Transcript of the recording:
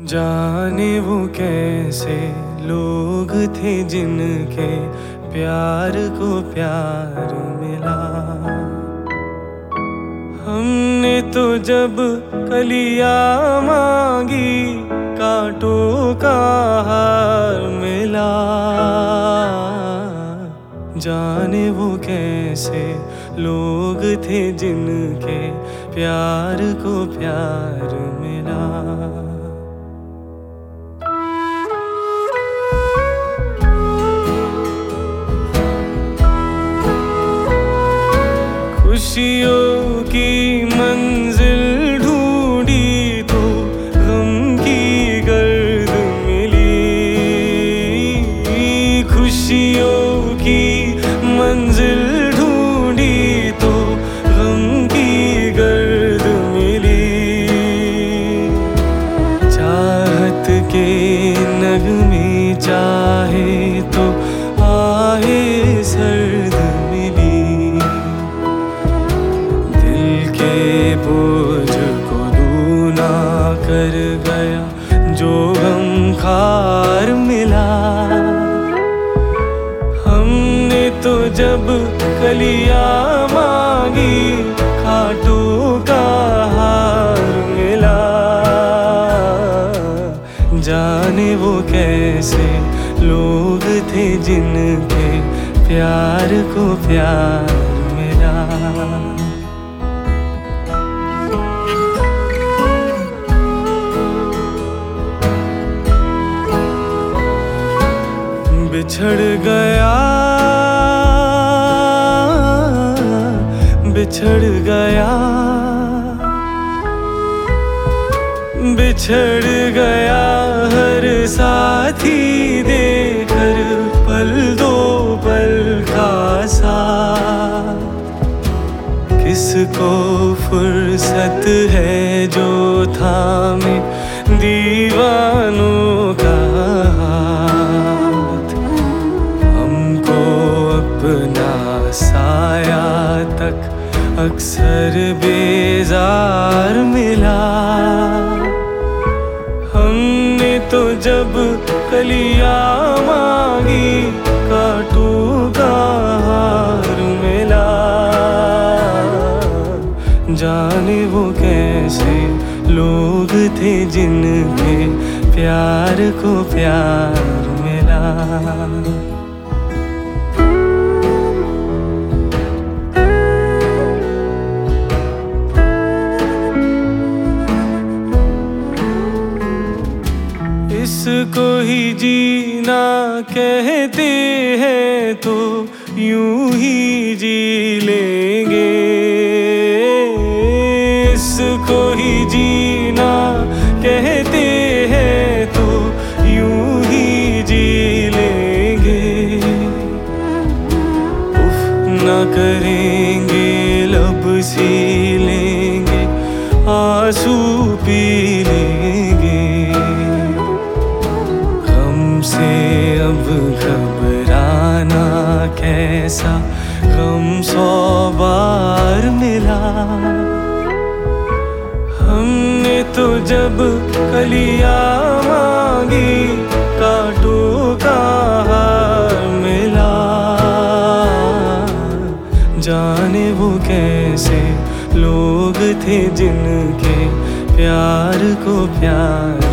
जाने वो कैसे लोग थे जिनके प्यार को प्यार मिला। हमने तो जब कलियां मांगी कांटों का हार मिला। जाने वो कैसे लोग थे जिनके प्यार को प्यार मिला। खुशियों की मंजिल ढूंढी तो गम की गर्द मिली। खुशियों की मंजिल ढूंढी तो गम की गर्द मिली। चाहत के नगमे चाहे तो आए सर्द मिली। बोझ को दूना कर गया जो गम खार मिला। हमने तो जब कलियां मांगी कांटों का हार मिला। जाने वो कैसे लोग थे जिनके प्यार को प्यार मिला। बिछड़ गया बिछड़ गया बिछड़ गया हर साथी देकर पल दो पल का साथ। किसको फुर्सत है जो थामे दीवानों का हाथ। हमको अपना साया तक अक्सर बेजार मिला। हमने तो जब कलियां मांगी कांटों का हार मिला। जाने वो कैसे लोग थे जिनके प्यार को प्यार मिला। इसको ही जीना कहते हैं तो यूं ही जी लेंगे। इसको ही जीना कहते हैं तो यूं ही जी लेंगे। उफ न करेंगे लब सी लेंगे आंसू पी लेंगे। से अब घबराना कैसा गम 100 बार मिला। हमने तो जब कलियां मांगी कांटों का हार मिला। जाने वो कैसे लोग थे जिनके प्यार को प्यार